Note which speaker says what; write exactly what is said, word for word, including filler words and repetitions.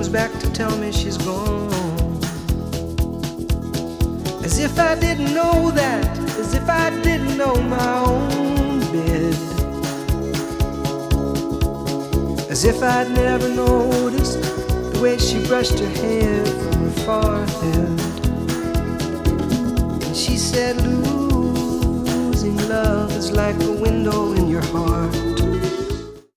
Speaker 1: comes back to tell me she's gone. As if I didn't know that, as if I didn't know my own bed. As if I'd never noticed the way she brushed her hair from her forehead. And she said, losing love is like a window in your heart.